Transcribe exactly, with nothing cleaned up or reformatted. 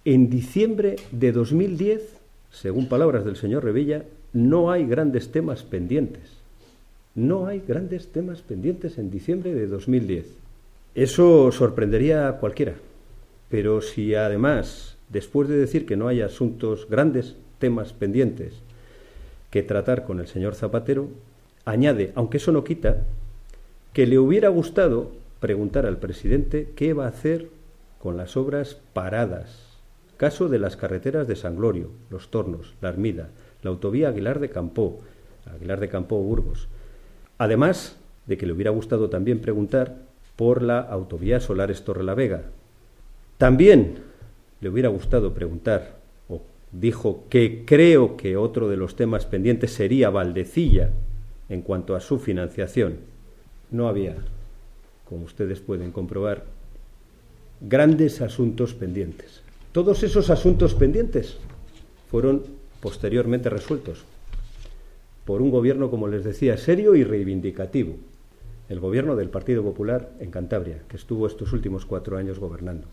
En diciembre de dos mil diez, según palabras del señor Revilla, no hay grandes temas pendientes. No hay grandes temas pendientes en diciembre de dos mil diez. Eso sorprendería a cualquiera. Pero si además, después de decir que no hay asuntos, grandes temas pendientes que tratar con el señor Zapatero, añade, aunque eso no quita, que le hubiera gustado preguntar al presidente qué va a hacer con las obras paradas. Caso de las carreteras de San Glorio, Los Tornos, La Armida, la autovía Aguilar de Campoo, Aguilar de Campoo-Burgos. Además de que le hubiera gustado también preguntar por la autovía Solares-Torrelavega. También le hubiera gustado preguntar, o dijo que creo que otro de los temas pendientes sería Valdecilla en cuanto a su financiación. No había, como ustedes pueden comprobar, grandes asuntos pendientes. Todos esos asuntos pendientes fueron posteriormente resueltos por un gobierno, como les decía, serio y reivindicativo, el gobierno del Partido Popular en Cantabria, que estuvo estos últimos cuatro años gobernando.